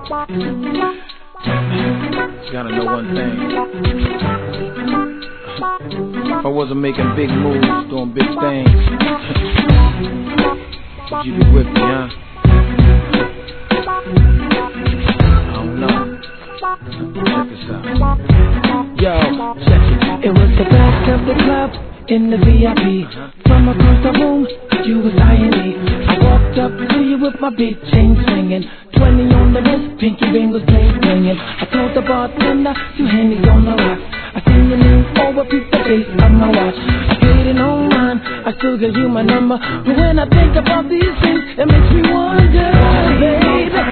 You gotta know one thing. If I wasn't making big moves, doing big things, would you be with me, huh? I don't know. Check this out. Yo, check it. It was the back of the club in the VIP. From across the room, you was eyeing me. I walked up to you with my big chain swinging. 20 on the wrist, pinky ring was bling-blinging. I told the bartender, you handy on the rocks. I seen your name over, piece the face of my watch. I paid it on mine, I still give you my number. But when I think about these things, it makes me wonder, baby.